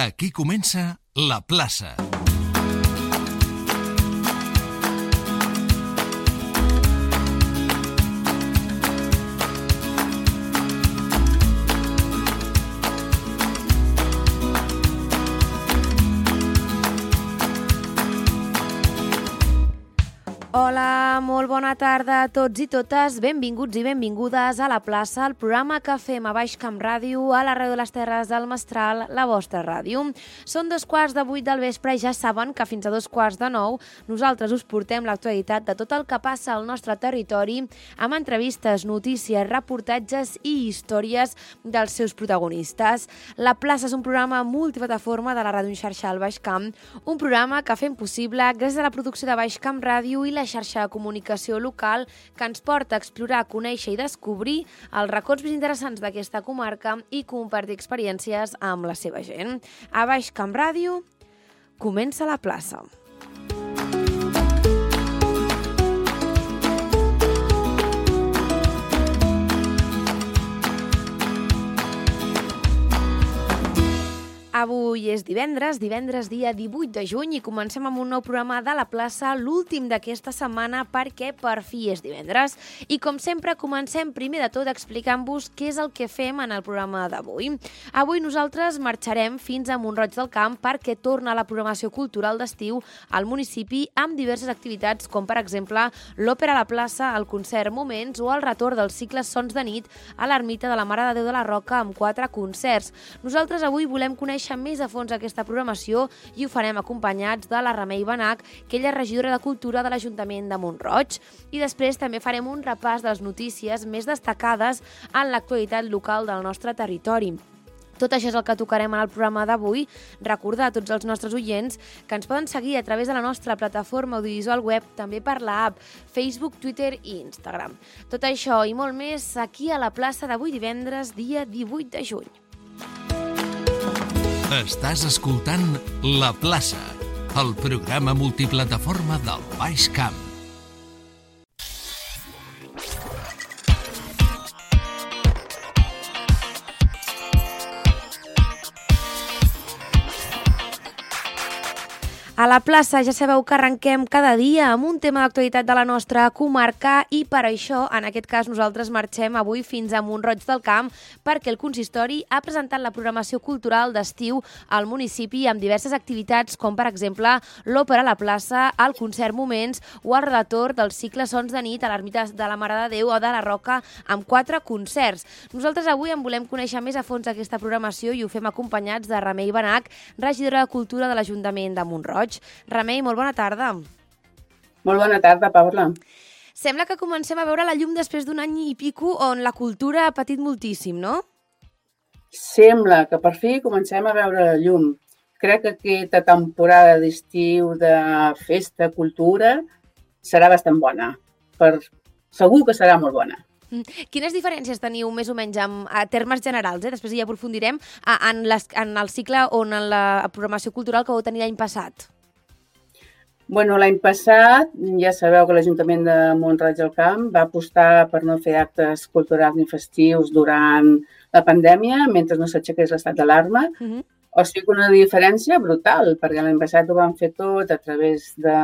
Aquí comença La Plaça. Hola, molt bona tarda a tots i totes. Benvinguts i benvingudes a La Plaça, el programa que fem a Baix Camp Ràdio, a la Ràdio de les Terres del Mestral, la vostra ràdio. Són 7:15 del vespre i ja saben que fins a 8:45 nosaltres us portem l'actualitat de tot el que passa al nostre territori amb entrevistes, notícies, reportatges i històries dels seus protagonistes. La Plaça és un programa multiplataforma de la Ràdio en xarxa al Baix Camp, un programa que fem possible gràcies a la producció de Baix Camp Ràdio i la xarxa de comunicació local que ens porta a explorar, conèixer i descobrir els racons més interessants d'aquesta comarca i compartir experiències amb la seva gent. A Baix Camp Ràdio comença La Plaça. Avui és divendres dia 18 de juny i comencem amb un nou programa de La Plaça, l'últim d'aquesta setmana perquè per fi és divendres. I com sempre comencem primer de tot explicant-vos què és el que fem en el programa d'avui. Avui nosaltres marxarem fins a Mont-roig del Camp perquè torna la programació cultural d'estiu al municipi amb diverses activitats com per exemple l'Òpera a la Plaça, el concert Moments o el retorn dels cicles Sons de nit a l'Ermita de la Mare de Déu de la Roca amb 4 concerts. Nosaltres avui volem conèixer més a fons aquesta programació i ho farem acompanyats de la Remei Benach, que ella és regidora de Cultura de l'Ajuntament de Mont-roig. I després també farem un repàs de les notícies més destacades en l'actualitat local del nostre territori. Tot això és el que tocarem en el programa d'avui. Recordar a tots els nostres oients que ens poden seguir a través de la nostra plataforma audiovisual web, també per l'app, Facebook, Twitter i Instagram. Tot això i molt més aquí a La Plaça d'avui divendres, dia 18 de juny. Estàs escoltant La Plaça, el programa multiplataforma del Baix Camp. A La Plaça ja sabeu que arrenquem cada dia amb un tema d'actualitat de la nostra comarca i per això, en aquest cas, nosaltres marxem avui fins a Mont-roig del Camp perquè el consistori ha presentat la programació cultural d'estiu al municipi amb diverses activitats com, per exemple, l'Òpera a la Plaça, el concert Moments o el retorn del cicle Sons de nit a l'Ermita de la Mare de Déu o de la Roca amb 4 concerts. Nosaltres avui en volem conèixer més a fons aquesta programació i ho fem acompanyats de Remei Benach, regidora de Cultura de l'Ajuntament de Mont-roig. Remei, molt bona tarda. Molt bona tarda, Paula. Sembla que comencem a veure la llum després d'un any i pico on la cultura ha patit moltíssim, no? Sembla que per fi comencem a veure la llum. Crec que aquesta temporada d'estiu de festa, cultura, serà bastant bona. Segur que serà molt bona. Quines diferències teniu més o menys a termes generals? Després ja aprofundirem en el cicle o en la programació cultural que vau tenir l'any passat. Bueno, l'any passat ja sabeu que l'Ajuntament de Mont-roig del Camp va apostar per no fer actes culturals ni festius durant la pandèmia mentre no s'aixequés l'estat d'alarma. O sigui que una diferència brutal, perquè l'any passat ho vam fer tot a través de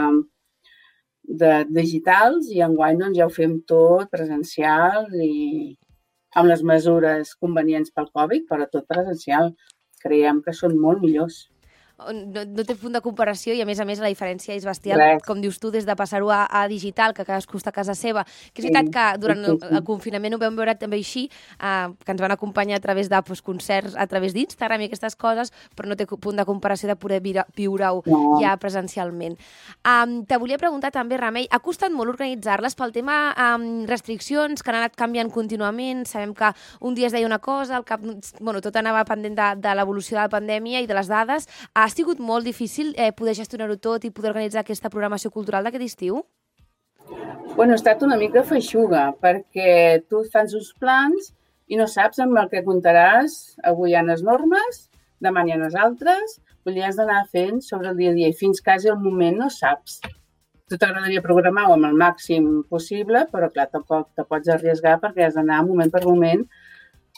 digitals i enguany doncs, ja ho fem tot presencial i amb les mesures convenients pel Covid, però tot presencial. Creiem que són molt millors. No té punt de comparació i, a més, la diferència és bestial, com dius tu, des de passar-ho a digital, que cadascú està a casa seva. Que és veritat que durant el confinament ho vam veure també així, que ens van acompanyar a través de concerts, a través d'Instagram i aquestes coses, però no té punt de comparació de poder viure-ho ja presencialment. Te volia preguntar també, Remei, ha costat molt organitzar-les pel tema restriccions que han anat canviant contínuament? Sabem que un dia es deia una cosa, tot anava pendent de l'evolució de la pandèmia i de les dades. Ha sigut molt difícil poder gestionar-ho tot i poder organitzar aquesta programació cultural d'aquest estiu? Bueno, ha estat una mica feixuga, perquè tu fas uns plans i no saps amb el que comptaràs. Avui hi ha unes normes, demà n'hi ha unes altres, vull dir, has d'anar fent sobre el dia a dia i fins quasi al moment no saps. Tu t'agradaria programar-ho amb el màxim possible, però clar, tampoc te pots arriesgar perquè has d'anar moment per moment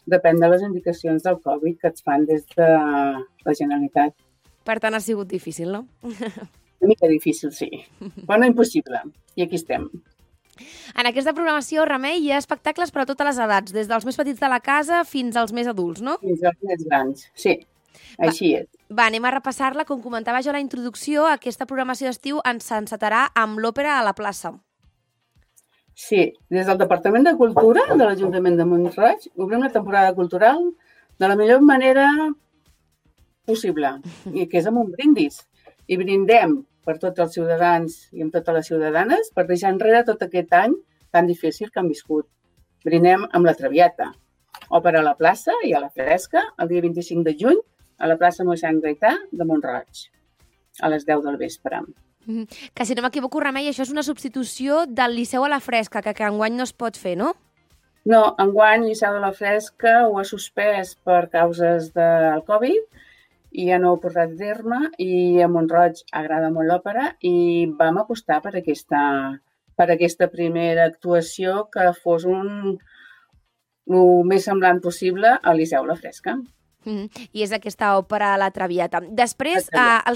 depèn de les indicacions del Covid que es fan des de la Generalitat. Per tant, ha sigut difícil, no? Una mica difícil, sí. Però no impossible. I aquí estem. En aquesta programació, Remei, hi ha espectacles per a totes les edats, des dels més petits de la casa fins als més adults, no? Fins als més grans, sí. Així és. Va, anem a repassar-la. Com comentava jo a la introducció, aquesta programació d'estiu ens encetarà amb l'Òpera a la plaça. Sí, des del Departament de Cultura de l'Ajuntament de Mont-roig obrim la temporada cultural de la millor manera possible, i que és amb un brindis. I brindem per tots els ciutadans i amb totes les ciutadanes per deixar enrere tot aquest any tan difícil que han viscut. Brindem amb la Traviata, òpera a la plaça i a la fresca, el dia 25 de juny, a la plaça Mossèn Gaità de Mont-roig, a les 10 del vespre. Que si no m'equivoco, Remei, això és una substitució del Liceu a la Fresca, que enguany no es pot fer, no? No, enguany Liceu de la Fresca ho ha suspès per causes del Covid i ja no ho ha portat a terme, i a Mont-roig agrada molt l'òpera i vam apostar per aquesta primera actuació que fos el més semblant possible al Liceu La Fresca. I és aquesta òpera La Traviata. Després, la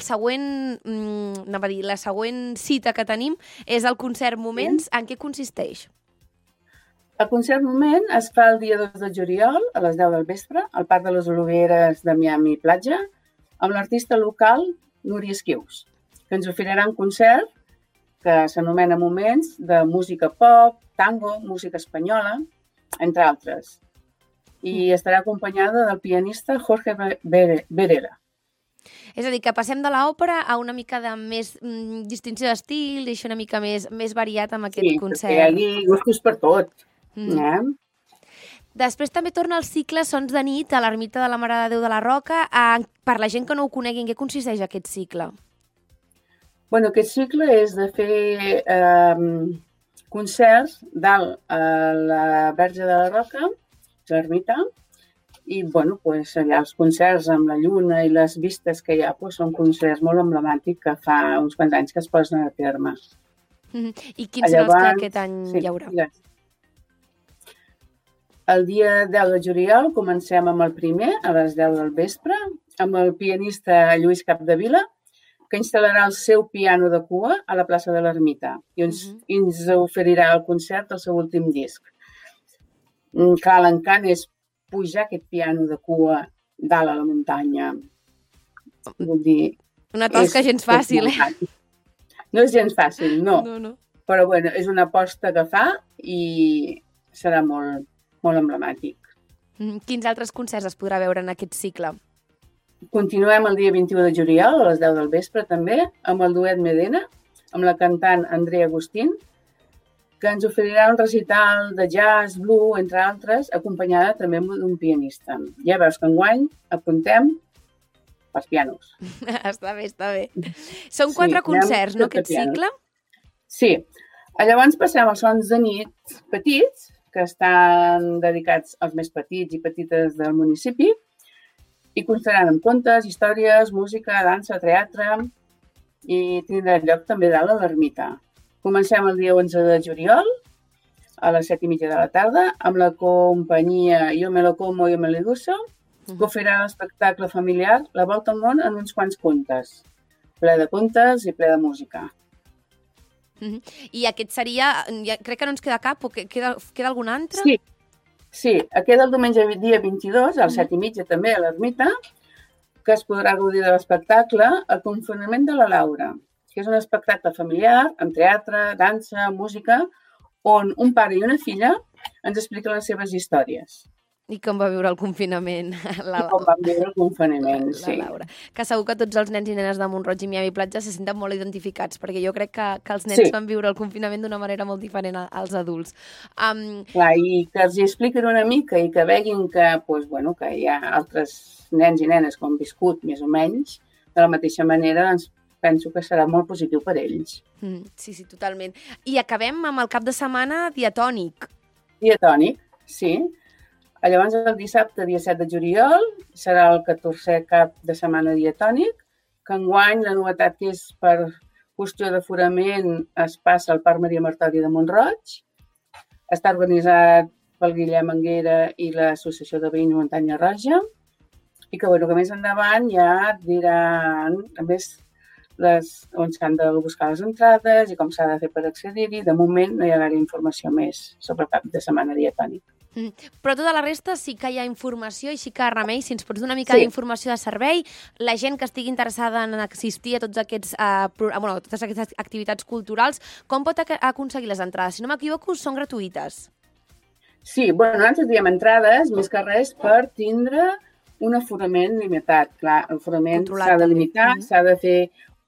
següent cita que tenim és el concert Moments. En què consisteix? El concert Moment es fa el dia 2 de juliol a les 10 del vespre al Parc de les Oliveres de Miami Platja amb l'artista local Núria Esquius, que ens oferirà un concert que s'anomena Moments de música pop, tango, música espanyola, entre altres. I estarà acompanyada del pianista Jorge Verela. És a dir, que passem de l'òpera a una mica de més distinció d'estil, i això una mica més variat amb aquest concert. Sí, perquè hi ha gustos per tot. Després també torna el cicle Sons de nit a l'Ermita de la Mare de Déu de la Roca. Per la gent que no ho conegui, en què consisteix aquest cicle? Bueno, aquest cicle és de fer concerts dalt a la Verge de la Roca, l'ermita, i allà els concerts amb la lluna i les vistes que hi ha són concerts molt emblemàtics que fa uns quants anys que es posen a terme. I quins són els que aquest any hi haurà? El dia 10 de juliol comencem amb el primer, a les 10 del vespre, amb el pianista Lluís Capdevila, que instal·larà el seu piano de cua a la plaça de l'Ermita i ens oferirà el concert del seu últim disc. Clar, l'encant és pujar aquest piano de cua dalt a la muntanya. Vull dir... Una tasca gens fàcil, No és gens fàcil, no. No. Però és una aposta que fa i serà molt emblemàtic. Quins altres concerts es podrà veure en aquest cicle? Continuem el dia 21 de juliol, a les 10 del vespre també, amb el duet Medena, amb la cantant Andrea Agustín, que ens oferirà un recital de jazz, blues, entre altres, acompanyada també d'un pianista. Ja veus que enguany apuntem pels pianos. Està bé. Són 4 concerts, no, aquest cicle? Sí. Llavors passem als sons de nit petits, que estan dedicats als més petits i petites del municipi, i constaran amb contes, històries, música, dansa, teatre, i tindrà lloc també dalt a l'ermita. Comencem el dia 11 de juliol, a les 7:30 de la tarda, amb la companyia Yo me lo como, yo me lo gusto, que oferirà l'espectacle familiar La volta al món en uns quants contes. Ple de contes i ple de música. I aquest seria, crec que no ens queda cap, o queda algun altre? Sí, queda el diumenge dia 22, a les 7:30 també a l'ermita, que es podrà gaudir de l'espectacle El confinament de la Laura, que és un espectacle familiar amb teatre, dansa, música, on un pare i una filla ens expliquen les seves històries. I com va viure el confinament. Com va viure el confinament, sí. Laura. Que segur que tots els nens i nenes de Mont-roig i Miami Platja se senten molt identificats, perquè jo crec que els nens van viure el confinament d'una manera molt diferent als adults. Clar, i que els expliquin una mica i que veguin que hi ha altres nens i nenes que han viscut més o menys de la mateixa manera, doncs penso que serà molt positiu per ells. Sí, totalment. I acabem amb el cap de setmana diatònic. Diatònic, sí. Llavors, el dissabte, dia 7 de juliol, serà el 14è cap de setmana diatònic, que enguany la novetat que és per qüestió d'aforament es passa al Parc Maria Martori de Mont-roig. Està organitzat pel Guillem Anguera i l'Associació de Veïns Muntanya Roja, i que més endavant ja diran, a més, on s'han de buscar les entrades i com s'ha de fer per accedir-hi. De moment no hi ha gaire informació més sobre el cap de setmana diatònic. Però tota la resta sí que hi ha informació i sí que, Remei, si ens pots donar una mica d'informació de servei, la gent que estigui interessada en assistir a totes aquestes activitats culturals, com pot aconseguir les entrades? Si no m'equivoco, són gratuïtes. Sí, nosaltres diem entrades, més que res, per tindre un aforament limitat. Clar, l'aforament s'ha de limitar, s'ha de fer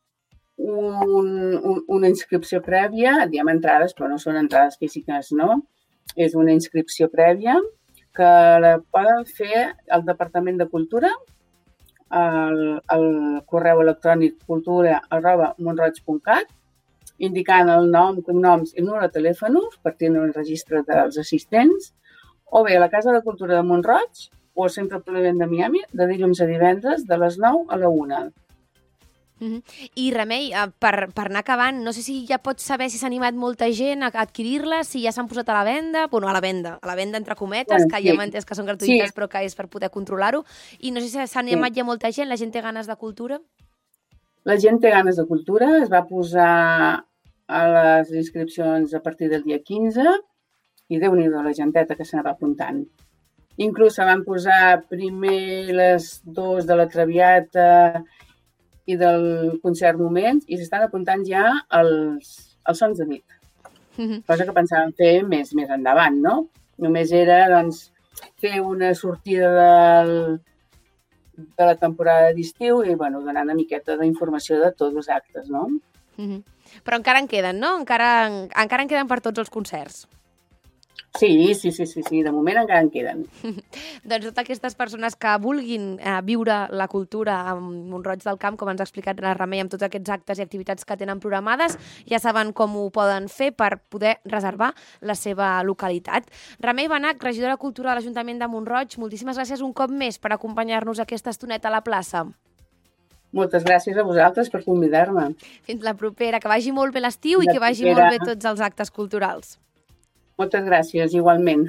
una inscripció prèvia, diem entrades, però no són entrades físiques, no? És una inscripció prèvia que la poden fer al Departament de Cultura, al correu electrònic cultura@montroig.cat, indicant el nom, cognoms i número de telèfon per tindre un registre dels assistents, o bé a la Casa de Cultura de Mont-roig o al Centre Polivalent de Miami, de dilluns a divendres, de les 9 a la 1. I, Remei, per anar acabant, no sé si ja pots saber si s'ha animat molta gent a adquirir-les, si ja s'han posat a la venda, a la venda entre cometes, que ja hem entès que són gratuïtes, però que és per poder controlar-ho, i no sé si s'ha animat ja molta gent, la gent té ganes de cultura? La gent té ganes de cultura, es va posar a les inscripcions a partir del dia 15, i Déu-n'hi-do la genteta que se n'anava apuntant. Inclús se van posar primer les 2 de la Traviata i del concert Moments, i s'estan apuntant ja als sons de nit. Cosa que pensàvem fer més endavant, no? Només era, fer una sortida de la temporada d'estiu i, donar una miqueta d'informació de tots els actes, no? Però encara en queden, no? Encara en queden per tots els concerts. Sí, de moment encara en queden. Doncs totes aquestes persones que vulguin viure la cultura a Mont-roig del Camp, com ens ha explicat la Remei, amb tots aquests actes i activitats que tenen programades, ja saben com ho poden fer per poder reservar la seva localitat. Remei Benach, regidora de Cultura de l'Ajuntament de Mont-roig, moltíssimes gràcies un cop més per acompanyar-nos aquesta estoneta a la plaça. Moltes gràcies a vosaltres per convidar-me. Fins la propera, que vagi molt bé l'estiu i que vagi molt bé tots els actes culturals. Moltes gràcies, igualment.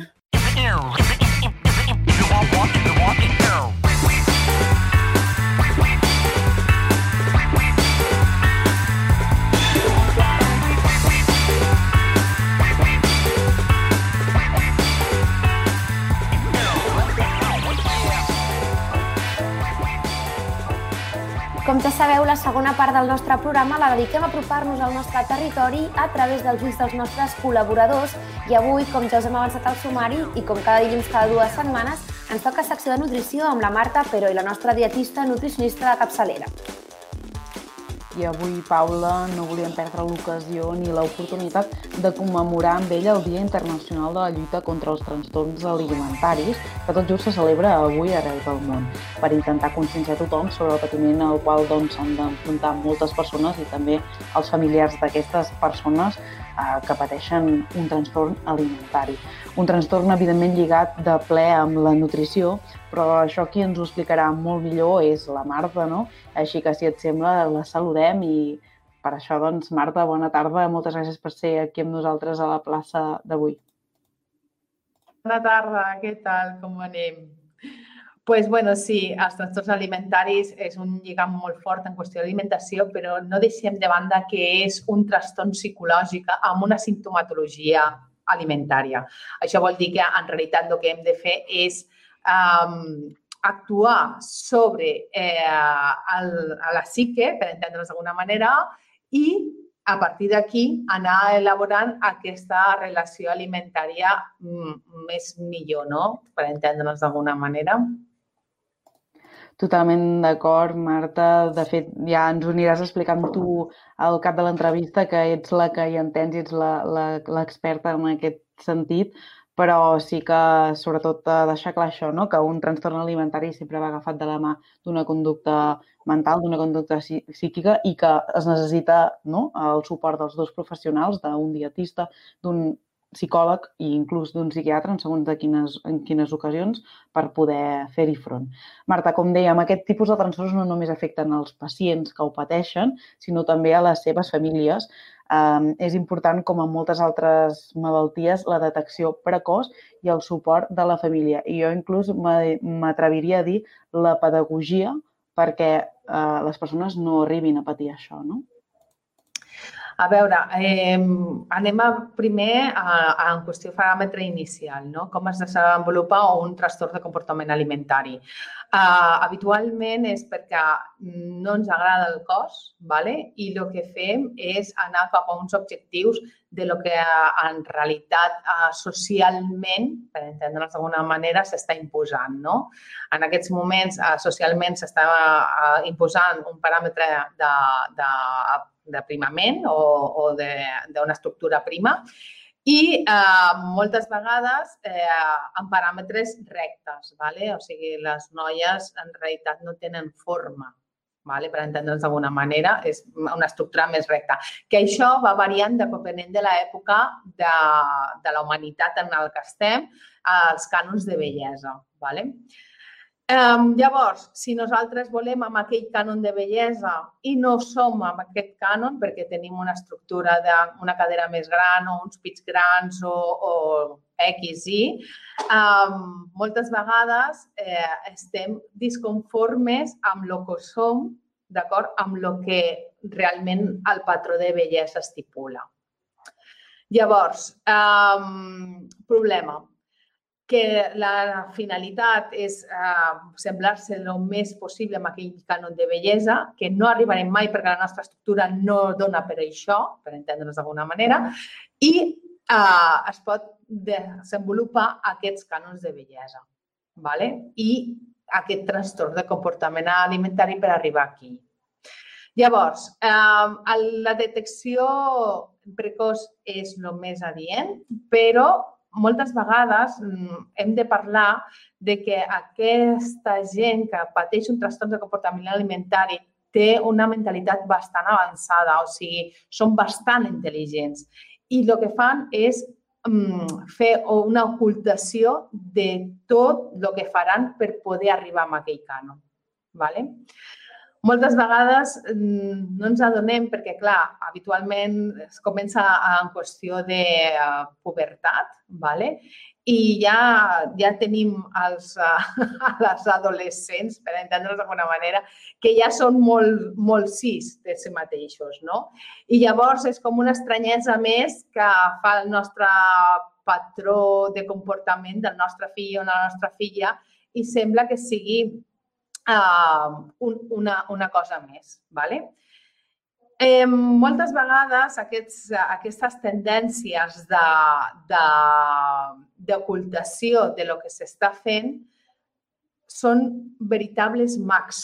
Com ja sabeu, la segona part del nostre programa la dediquem a apropar-nos al nostre territori a través dels ulls dels nostres col·laboradors, i avui, com ja us hem avançat al sumari, i com cada dilluns cada 2 setmanes, ens toca secció de nutrició amb la Marta Pero i la nostra dietista nutricionista de capçalera. I avui, Paula, no volíem perdre l'ocasió ni l'oportunitat de commemorar amb ella el Dia Internacional de la Lluita contra els Trastorns Alimentaris, que tot just se celebra avui arreu del món, per intentar conscienciar tothom sobre el patiment al qual s'han d'enfrontar moltes persones i també els familiars d'aquestes persones que pateixen un trastorn alimentari. Un trastorn, evidentment, lligat de ple amb la nutrició, però això qui ens ho explicarà molt millor és la Marta, no? Així que, si et sembla, la saludem i per això, doncs, Marta, bona tarda. Moltes gràcies per ser aquí amb nosaltres a la plaça d'avui. Bona tarda, què tal? Com anem? Pues bueno, sí, els trastorns alimentaris és un lligam molt fort en qüestió d'alimentació, però no deixem de banda que és un trastorn psicològic amb una simptomatologia alimentària. Això vol dir que en realitat el que hem de fer és actuar sobre la psique, per entendre'ns d'alguna manera, i a partir d'aquí anar elaborant aquesta relació alimentària més millor, no? Per entendre'ns d'alguna manera. Totalment d'acord, Marta. De fet, ja ens ho aniràs explicant tu al cap de l'entrevista, que ets la que hi entens i ets l'experta en aquest sentit, però sí que, sobretot, deixar clar això, no? Que un trastorn alimentari sempre va agafat de la mà d'una conducta mental, d'una conducta psíquica, i que es necessita, no?, el suport dels dos professionals, d'un dietista, d'un psicòleg i inclús d'un psiquiatre, en quines ocasions, per poder fer-hi front. Marta, com dèiem, aquest tipus de trastorns no només afecten els pacients que ho pateixen, sinó també a les seves famílies. És important, com en moltes altres malalties, la detecció precoç i el suport de la família. I jo inclús m'atreviria a dir la pedagogia perquè les persones no arribin a patir això, no? A veure, anem primer en qüestió de paràmetre inicial, no? Com es desenvolupa un trastorn de comportament alimentari. Habitualment és perquè no ens agrada el cos, i el que fem és anar cap a uns objectius de lo que en realitat socialment, per entendre'ns d'alguna manera, s'està imposant. En aquests moments socialment s'està imposant un paràmetre d'aprimament o d'una estructura prima i moltes vegades en paràmetres rectes. O sigui, les noies en realitat no tenen forma, per entendre'ns d'alguna manera, és una estructura més recta. Que això va variant depenent de l'època de la humanitat en què estem, els cànons de bellesa. Llavors, si nosaltres volem amb aquell cànon de bellesa i no som amb aquest cànon perquè tenim una estructura d'una cadera més gran o uns pits grans o X, Y, moltes vegades estem disconformes amb el que som, d'acord, amb el que realment el patró de bellesa estipula. Llavors, problema. Que la finalitat és semblar-se el més possible amb aquell cànon de bellesa, que no arribarem mai perquè la nostra estructura no dona per això, per entendre'ns d'alguna manera, i es pot desenvolupar aquests cànons de bellesa i aquest trastorn de comportament alimentari per arribar aquí. Llavors, la detecció precoç és el més adient, però moltes vegades hem de parlar que aquesta gent que pateix un trastorn de comportament alimentari té una mentalitat bastant avançada, o sigui, són bastant intel·ligents. I el que fan és fer una ocultació de tot el que faran per poder arribar a aquell cànon. Moltes vegades no ens adonem perquè, clar, habitualment es comença en qüestió de pubertat i ja tenim les adolescents, per entendre'ns d'alguna manera, que ja són molt cis de si mateixos. I llavors és com una estranyesa més que fa el nostre patró de comportament del nostre fill o la nostra filla i sembla que sigui una cosa més. Moltes vegades aquestes tendències d'ocultació de lo que s'està fent són veritables mags.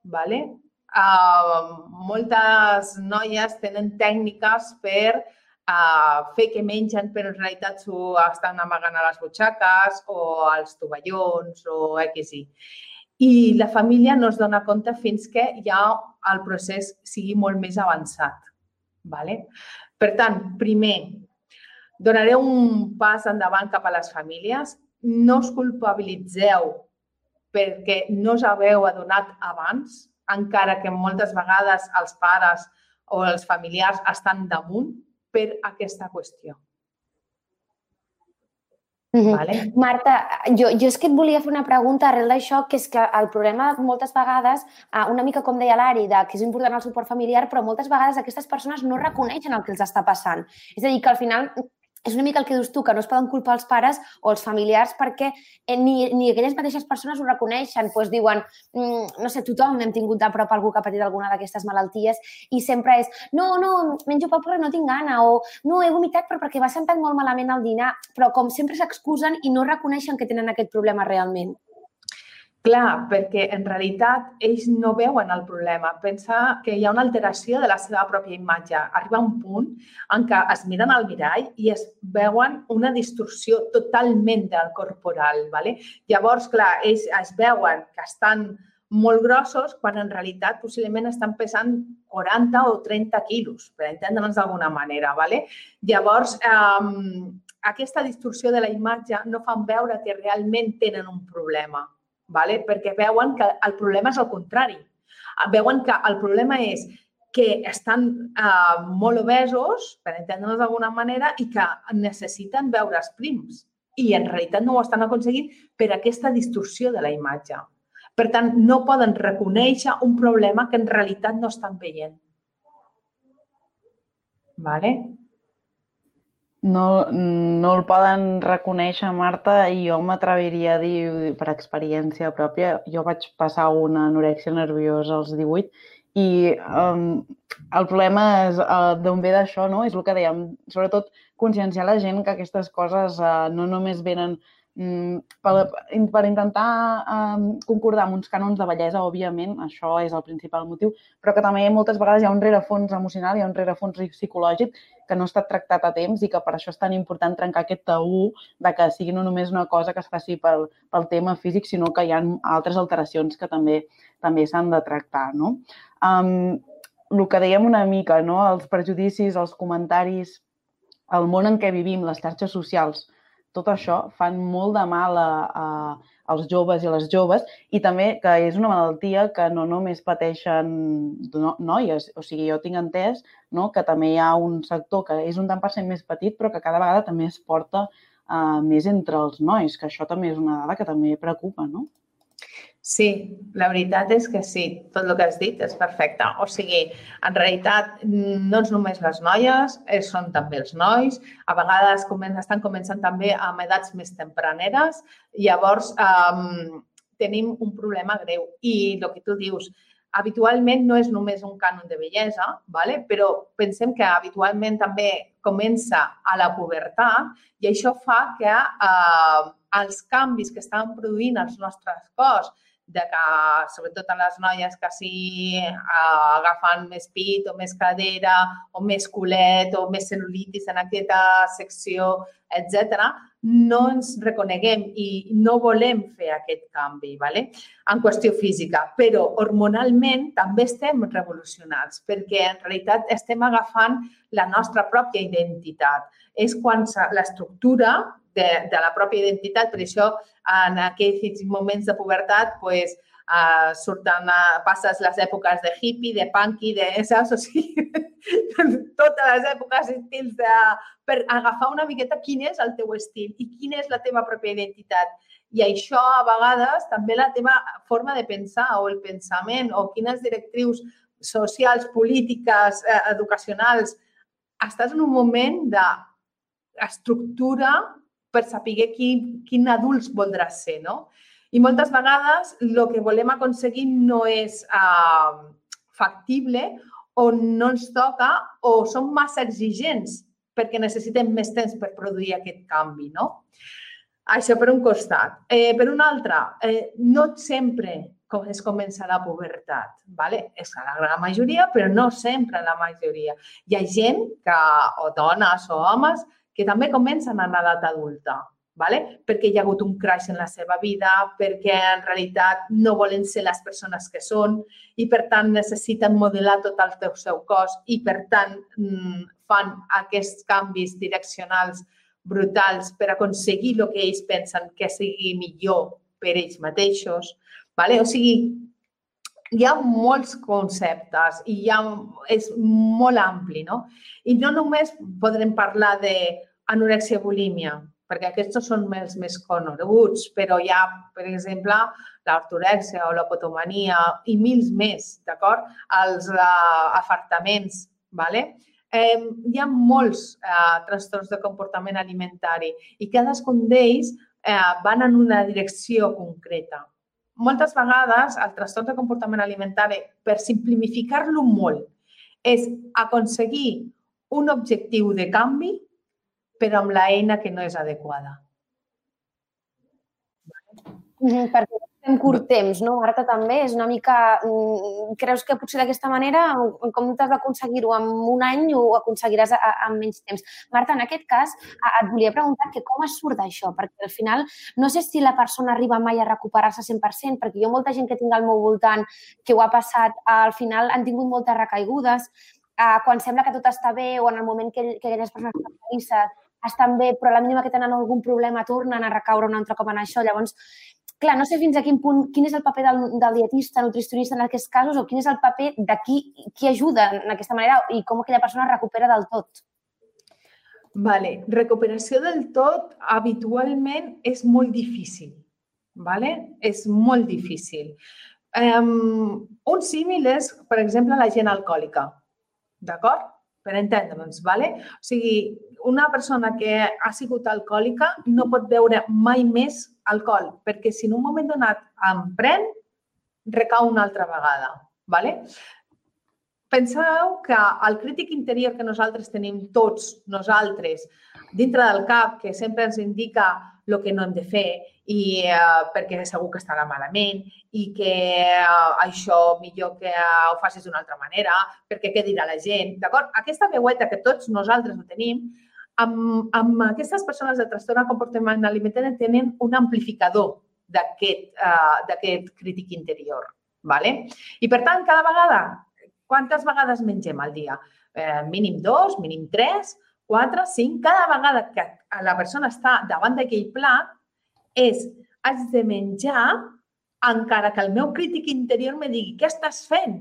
Moltes noies tenen tècniques per fer que mengen, però en realitat s'ho estan amagant a les butxaques o als tovallons o XY. I la família no es dona compte fins que ja el procés sigui molt més avançat. Per tant, primer, donaré un pas endavant cap a les famílies. No us culpabilitzeu perquè no us haveu adonat abans, encara que moltes vegades els pares o els familiars estan damunt per aquesta qüestió. Marta, jo és que et volia fer una pregunta arrel d'això, que és que el problema moltes vegades, una mica com deia l'Ari, que és important el suport familiar, però moltes vegades aquestes persones no reconeixen el que els està passant. És a dir, que al final és una mica el que dius tu, que no es poden culpar els pares o els familiars perquè ni aquelles mateixes persones ho reconeixen. Doncs diuen, no sé, tothom hem tingut de prop algú que ha patit alguna d'aquestes malalties i sempre és, no, menjo poc perquè no tinc gana, o no, he vomitat però perquè m'ha sentat molt malament al dinar, però com sempre s'excusen i no reconeixen que tenen aquest problema realment. Clar, perquè en realitat ells no veuen el problema. Pensa que hi ha una alteració de la seva pròpia imatge. Arriba un punt en què es miren al mirall i es veuen una distorsió totalment del corporal. Llavors, clar, ells es veuen que estan molt grossos quan en realitat possiblement estan pesant 40 o 30 quilos, per entendre'ns d'alguna manera. Llavors, aquesta distorsió de la imatge no fan veure que realment tenen un problema. Perquè veuen que el problema és el contrari. Veuen que el problema és que estan molt obesos, per entendre'ns d'alguna manera, i que necessiten veure's prims. i en realitat no ho estan aconseguint per aquesta distorsió de la imatge. Per tant, no poden reconèixer un problema que en realitat no estan veient. Vale? No el poden reconèixer, Marta, i jo m'atreviria a dir, per experiència pròpia, jo vaig passar una anorèxia nerviosa als 18 i el problema és d'on ve d'això, no? És el que dèiem, sobretot conscienciar la gent que aquestes coses no només venen per intentar concordar amb uns cànons de bellesa, òbviament, això és el principal motiu, però que també moltes vegades hi ha un rerefons emocional, hi ha un rerefons psicològic que no ha estat tractat a temps i que per això és tan important trencar aquest tabú de que sigui no només una cosa que es faci pel tema físic, sinó que hi ha altres alteracions que també s'han de tractar, no? El que dèiem una mica, no? Els prejudicis, els comentaris, el món en què vivim, les xarxes socials, tot això fan molt de mal als joves i a les joves i també que és una malaltia que no només pateixen noies, o sigui, jo tinc entès que també hi ha un sector que és un tant per cent més petit però que cada vegada també es porta més entre els nois, que això també és una dada que també preocupa, no? Sí, la veritat és que sí, tot el que has dit és perfecte. O sigui, en realitat no és només les noies, són també els nois. A vegades estan començant també amb edats més tempraneres. Llavors, tenim un problema greu. I el que tu dius, habitualment no és només un cànon de bellesa, però pensem que habitualment també comença a la pubertat i això fa que els canvis que estan produint als nostres cos, de que, sobretot a les noies que sí agafen més pit o més cadera o més culet o més cel·lulitis en aquesta secció, etc., no ens reconeguem i no volem fer aquest canvi en qüestió física. Però hormonalment també estem revolucionats perquè en realitat estem agafant la nostra pròpia identitat. És quan l'estructura de la pròpia identitat, per això en aquells moments de pubertat passes les èpoques de hippie, de punky, saps? O sigui, totes les èpoques i estils per agafar una miqueta quin és el teu estil i quina és la teva pròpia identitat. I això, a vegades, també la teva forma de pensar o el pensament o quines directrius socials, polítiques, educacionals. Estàs en un moment d'estructura per saber quin adults voldràs ser, no? I moltes vegades el que volem aconseguir no és factible o no ens toca o som massa exigents perquè necessitem més temps per produir aquest canvi, no? Això per un costat. Per un altre, no sempre es comença la pubertat. És la gran majoria, però no sempre la majoria. Hi ha gent, o dones o homes, que també comencen en edat adulta, perquè hi ha hagut un crash en la seva vida, perquè en realitat no volen ser les persones que són i, per tant, necessiten modelar tot el seu cos i, per tant, fan aquests canvis direccionals brutals per aconseguir el que ells pensen que sigui millor per ells mateixos. O sigui, hi ha molts conceptes i és molt ampli, no? I no només podrem parlar d'anorèxia i bulímia, perquè aquests són els més coneguts, però hi ha, per exemple, l'ortorèxia o l'apotomania i mils més, d'acord? Els afartaments, hi ha molts trastorns de comportament alimentari i cadascun d'ells van en una direcció concreta. Moltes vegades el trastorn de comportament alimentari, per simplificar-lo molt, és aconseguir un objectiu de canvi però amb l'eina que no és adequada. Perquè en curt temps, no, Marta, també? És una mica... Creus que potser d'aquesta manera, en comptes d'aconseguir-ho en un any, ho aconseguiràs en menys temps. Marta, en aquest cas, et volia preguntar que com es surt d'això, perquè al final no sé si la persona arriba mai a recuperar-se 100%, perquè jo molta gent que tinc al meu voltant que ho ha passat, al final han tingut moltes recaigudes, quan sembla que tot està bé o en el moment que aquelles persones estan felices estan bé, però a la mínima que tenen algun problema tornen a recaure un altre cop en això. Llavors, clar, no sé fins a quin punt, quin és el paper del dietista, nutricionista en aquests casos o quin és el paper de qui ajuda en aquesta manera i com aquella persona es recupera del tot. Vale. Recuperació del tot habitualment és molt difícil. Vale? És molt difícil. Un símil és, per exemple, la gent alcohòlica. D'acord? Per entendre'ns, vale? O sigui, una persona que ha sigut alcohòlica no pot beure mai més alcohol, perquè si en un moment donat em pren, recau una altra vegada. Vale? Penseu que el crític interior que nosaltres tenim tots nosaltres dintre del cap, que sempre ens indica el que no hem de fer i perquè segur que estarà malament i que això millor que ho facis d'una altra manera, perquè què dirà la gent, d'acord? Aquesta veueta que tots nosaltres ho tenim, amb aquestes persones de trastorn de comportament alimentari tenen un amplificador d'aquest crític interior. Vale? I per tant, cada vegada, quantes vegades mengem al dia? Mínim 2, mínim 3, 4, 5. Cada vegada que la persona està davant d'aquell plat haig de menjar encara que el meu crític interior me digui què estàs fent?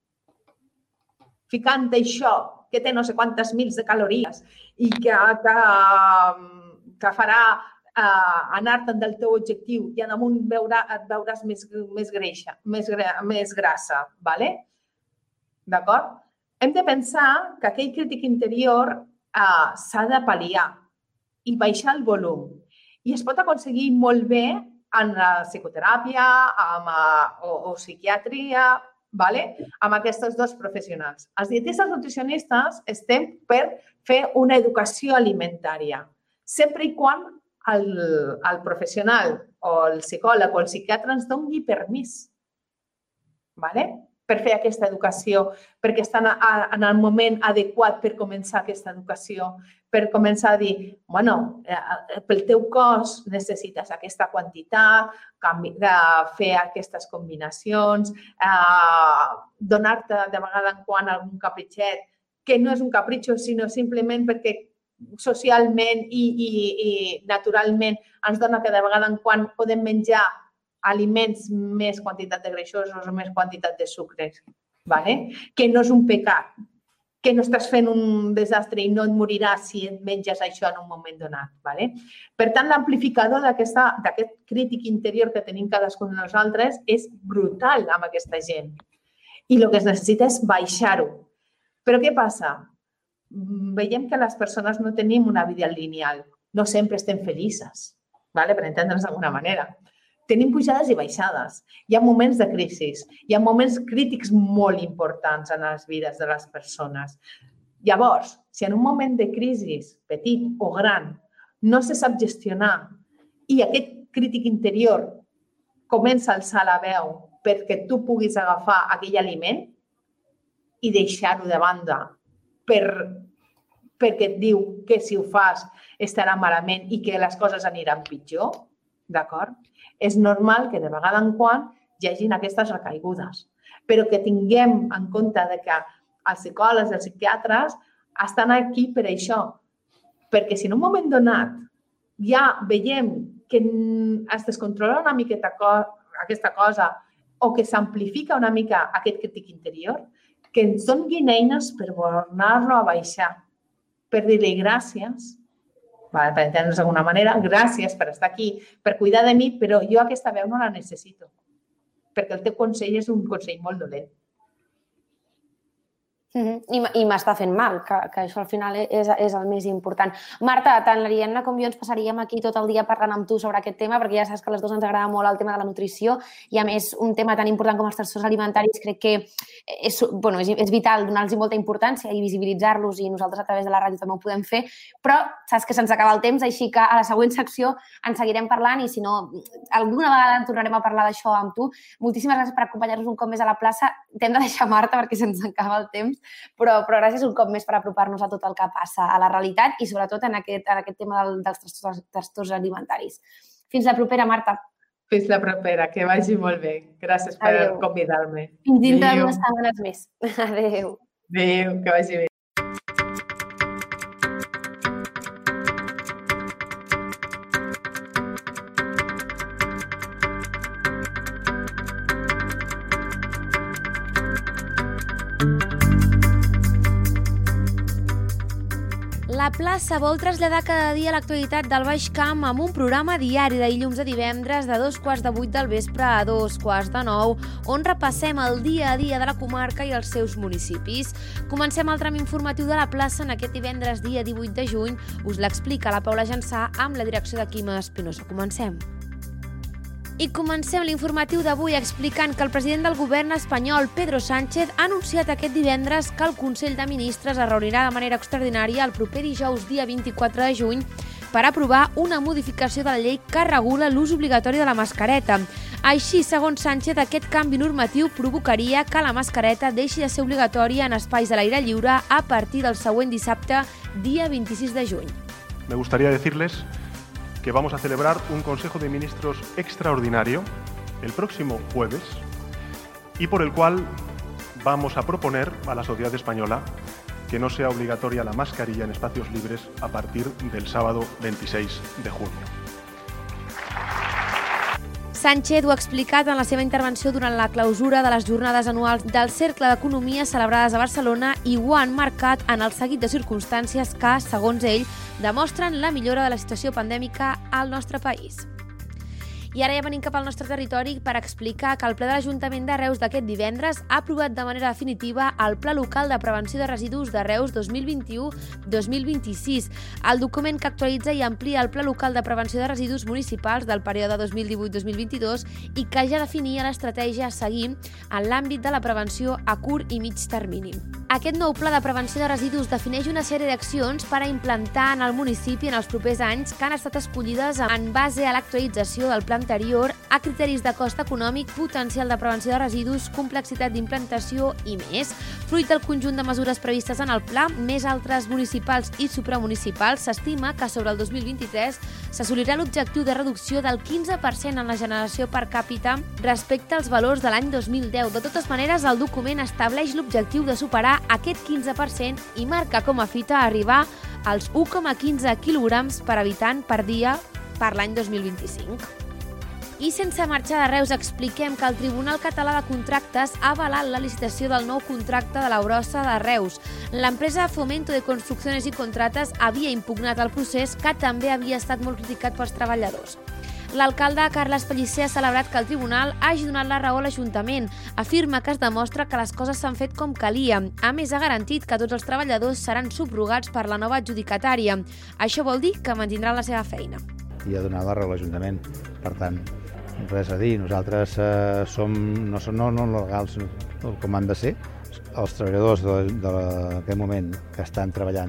Ficant això que té no sé quantes mils de calories i que farà anar-te'n del teu objectiu i damunt et veuràs més grassa. Vale? D'acord? Hem de pensar que aquell crític interior s'ha de pal·liar i baixar el volum. I es pot aconseguir molt bé en la psicoteràpia o psiquiatria, amb aquests dos professionals. Els dietistes nutricionistes estem per fer una educació alimentària, sempre i quan el professional o el psicòleg o el psiquiatre ens doni permís per fer aquesta educació, perquè estan en el moment adequat per començar aquesta educació, per començar a dir, bueno, pel teu cos necessites aquesta quantitat, de fer aquestes combinacions, donar-te de vegada en quan algun capritxet, que no és un capritxo, sinó simplement perquè socialment i naturalment ens dona que de vegada en quan podem menjar aliments més quantitat de greixosos o més quantitat de sucres, que no és un pecat, que no estàs fent un desastre i no et moriràs si et menges això en un moment donat. Per tant, l'amplificador d'aquest crític interior que tenim cadascun de nosaltres és brutal amb aquesta gent. I el que es necessita és baixar-ho. Però què passa? Veiem que les persones no tenim una vida lineal, no sempre estem felices, per entendre'ns d'alguna manera. Tenim pujades i baixades, hi ha moments de crisi, hi ha moments crítics molt importants en les vides de les persones. Llavors, si en un moment de crisi, petit o gran, no se sap gestionar i aquest crític interior comença a alçar la veu perquè tu puguis agafar aquell aliment i deixar-ho de banda perquè et diu que si ho fas estarà malament i que les coses aniran pitjor, d'acord? És normal que de vegada en quan hi hagin aquestes recaigudes, però que tinguem en compte que els psicòlegs i els psiquiatres estan aquí per això, perquè si en un moment donat ja veiem que es descontrola una miqueta aquesta cosa o que s'amplifica una mica aquest crític interior, que ens donin eines per tornar-lo a baixar, per dir-li gràcies, per entendre'ns d'alguna manera, gràcies per estar aquí, per cuidar de mi, però jo aquesta veu no la necessito, perquè el teu consell és un consell molt dolent. I m'està fent mal, que això al final és el més important. Marta, tant l'Ariadna com jo ens passaríem aquí tot el dia parlant amb tu sobre aquest tema, perquè ja saps que a les dues ens agrada molt el tema de la nutrició i, a més, un tema tan important com els trastorns alimentaris crec que és vital donar-los molta importància i visibilitzar-los, i nosaltres a través de la ràdio també ho podem fer, però saps que se'ns acaba el temps, així que a la següent secció en seguirem parlant i, si no, alguna vegada en tornarem a parlar d'això amb tu. Moltíssimes gràcies per acompanyar-nos un cop més a la plaça. T'hem de deixar, Marta, perquè se'ns acaba el temps. Però gràcies un cop més per apropar-nos a tot el que passa a la realitat i sobretot en aquest tema dels trastorns alimentaris. Fins la propera, Marta. Fins la propera, que vagi molt bé. Gràcies per convidar-me. Fins dintre de 2 setmanes més. Adéu. Adéu, que vagi bé. La plaça vol traslladar cada dia l'actualitat del Baix Camp amb un programa diari de dilluns a divendres de 7:15 del vespre a 9:15, on repassem el dia a dia de la comarca i els seus municipis. Comencem el tram informatiu de la plaça en aquest divendres dia 18 de juny. Us l'explica la Paula Jansà amb la direcció de Quima Espinosa. Comencem. I comencem l'informatiu d'avui explicant que el president del govern espanyol, Pedro Sánchez, ha anunciat aquest divendres que el Consell de Ministres es reunirà de manera extraordinària el proper dijous, dia 24 de juny, per aprovar una modificació de la llei que regula l'ús obligatori de la mascareta. Així, segons Sánchez, aquest canvi normatiu provocaria que la mascareta deixi de ser obligatòria en espais de l'aire lliure a partir del següent dissabte, dia 26 de juny. Me gustaría decirles que vamos a celebrar un Consejo de Ministros extraordinario el próximo jueves y por el cual vamos a proponer a la sociedad española que no sea obligatoria la mascarilla en espacios libres a partir del sábado 26 de junio. Sánchez ho ha explicat en la seva intervenció durant la clausura de les jornades anuals del Cercle d'Economia celebrades a Barcelona i ho han marcat en el seguit de circumstàncies que, segons ell, demostren la millora de la situació pandèmica al nostre país. I ara ja venim cap al nostre territori per explicar que el ple de l'Ajuntament de Reus d'aquest divendres ha aprovat de manera definitiva el Pla Local de Prevenció de Residus de Reus 2021-2026, el document que actualitza i amplia el Pla Local de Prevenció de Residus municipals del període 2018-2022 i que ja definia l'estratègia a seguir en l'àmbit de la prevenció a curt i mig termini. Aquest nou Pla de Prevenció de Residus defineix una sèrie d'accions per a implantar en el municipi en els propers anys que han estat escollides en base a l'actualització del pla anterior a criteris de cost econòmic, potencial de prevenció de residus, complexitat d'implantació i més. Fruit del conjunt de mesures previstes en el pla, més altres municipals i supramunicipals, s'estima que sobre el 2023 s'assolirà l'objectiu de reducció del 15% en la generació per càpita respecte als valors de l'any 2010. De totes maneres, el document estableix l'objectiu de superar aquest 15% i marca com a fita arribar als 1,15 quilograms per habitant per dia per l'any 2025. I sense marxar de Reus expliquem que el Tribunal Català de Contractes ha avalat la licitació del nou contracte de la brossa de Reus. L'empresa Fomento de Construcciones y Contratas havia impugnat el procés que també havia estat molt criticat pels treballadors. L'alcalde Carles Pellicer ha celebrat que el tribunal hagi donat la raó a l'Ajuntament. Afirma que es demostra que les coses s'han fet com calia. A més, ha garantit que tots els treballadors seran subrogats per la nova adjudicatària. Això vol dir que mantindran la seva feina. I ha donat la raó a l'Ajuntament. Per tant, res a dir. Nosaltres no legals com han de ser. Els treballadors d'aquest moment que estan treballant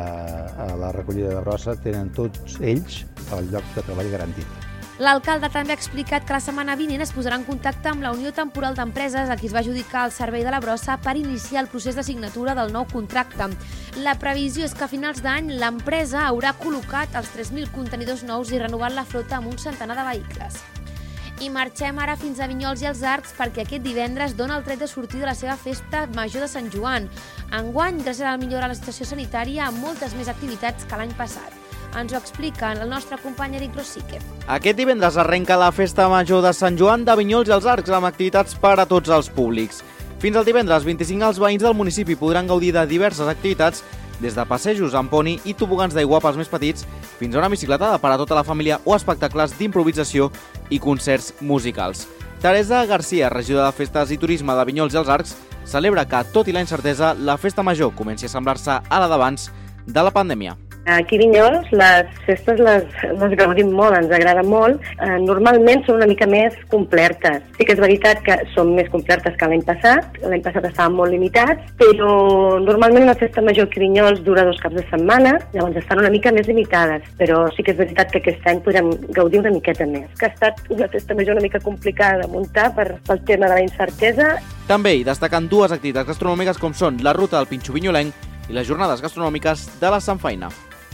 a la recollida de brossa tenen tots ells el lloc de treball garantit. L'alcalde també ha explicat que la setmana vinent es posarà en contacte amb la Unió Temporal d'Empreses a qui es va adjudicar el servei de la brossa per iniciar el procés de signatura del nou contracte. La previsió és que a finals d'any l'empresa haurà col·locat els 3.000 contenidors nous i renovat la flota amb un centenar de vehicles. I marxem ara fins a Vinyols i els Arcs perquè aquest divendres dona el tret de sortir de la seva festa major de Sant Joan. Enguany, gràcies a la millora de la situació sanitària, amb moltes més activitats que l'any passat. Ens ho explica el nostre company Eric Rosique. Aquest divendres arrenca la festa major de Sant Joan de Vinyols i els Arcs amb activitats per a tots els públics. Fins al divendres 25 els veïns del municipi podran gaudir de diverses activitats des de passejos amb poni i tobogans d'aigua pels més petits fins a una bicicletada per a tota la família o espectacles d'improvisació i concerts musicals. Teresa Garcia, regidora de Festes i Turisme de Vinyols i els Arcs, celebra que, tot i la incertesa, la festa major comenci a semblar-se a la d'abans de la pandèmia. Aquí a Vinyols les festes les gaudim molt, ens agrada molt. Normalment són una mica més complertes. Sí que és veritat que són més complertes que l'any passat. L'any passat estaven molt limitats, però normalment una festa major aquí a Vinyols dura 2 caps de setmana, llavors estan una mica més limitades, però sí que és veritat que aquest any podrem gaudir una miqueta més. Que ha estat una festa major una mica complicada de muntar pel tema de la incertesa. També hi destaquen 2 activitats gastronòmiques com són la ruta del Pinxo Vinyolenc i les jornades gastronòmiques de la Samfaina.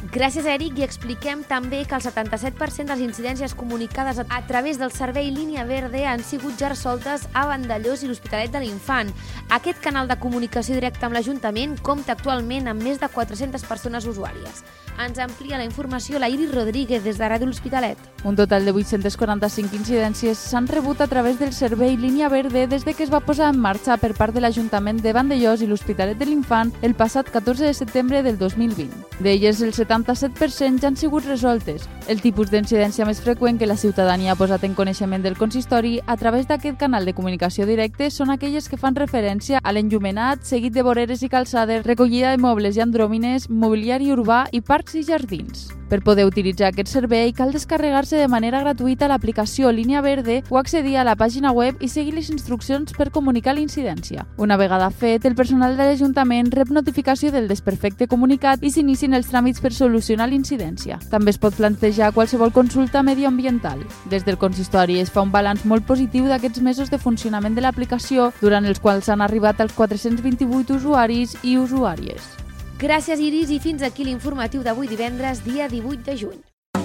Gràcies, Eric, i expliquem també que el 77% de les incidències comunicades a través del servei Línia Verde han sigut ja resoltes a Vandellòs i l'Hospitalet de l'Infant. Aquest canal de comunicació directa amb l'Ajuntament compta actualment amb més de 400 persones usuàries. Ens amplia la informació la Iris Rodríguez des de Ràdio L'Hospitalet. Un total de 845 incidències s'han rebut a través del servei Línia Verde des de que es va posar en marxa per part de l'Ajuntament de Vandellòs i l'Hospitalet de l'Infant el passat 14 de setembre del 2020. D'elles, el 77% ja han sigut resoltes. El tipus d'incidència més freqüent que la ciutadania ha posat en coneixement del consistori a través d'aquest canal de comunicació directe són aquelles que fan referència a l'enllumenat, seguit de voreres i calçades, recollida de mobles i andròmines, mobiliari urbà i parcs i jardins. Per poder utilitzar aquest servei cal descarregar-se de manera gratuïta l'aplicació Línia Verde o accedir a la pàgina web i seguir les instruccions per comunicar l'incidència. Una vegada fet, el personal de l'Ajuntament rep notificació del desperfecte comunicat i s'inicien els tràmits per solucionar l'incidència. També es pot plantejar qualsevol consulta medioambiental. Des del consistori es fa un balanç molt positiu d'aquests mesos de funcionament de l'aplicació, durant els quals han arribat als 428 usuaris i usuàries. Gràcies, Iris, i fins aquí l'informatiu d'avui divendres, dia 18 de juny.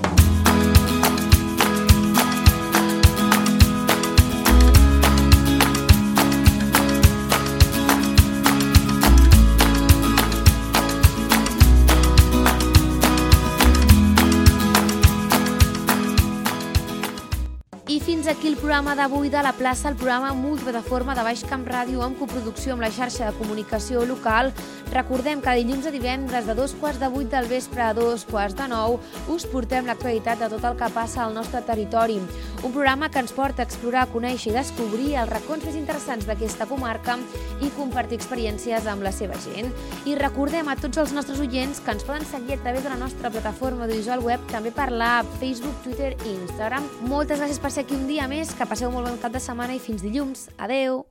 I fins aquí el programa d'avui de La Plaça, el programa multiplataforma de Baix Camp Ràdio amb coproducció amb la xarxa de comunicació local. Recordem que dilluns a divendres de 7:15 del vespre a 8:45 us portem l'actualitat de tot el que passa al nostre territori. Un programa que ens porta a explorar, conèixer i descobrir els racons més interessants d'aquesta comarca i compartir experiències amb la seva gent. I recordem a tots els nostres oients que ens poden seguir a través de la nostra plataforma audiovisual web, també per l'app, Facebook, Twitter i Instagram. Moltes gràcies per ser aquí un dia més, que passeu molt bon cap de setmana i fins dilluns. Adeu!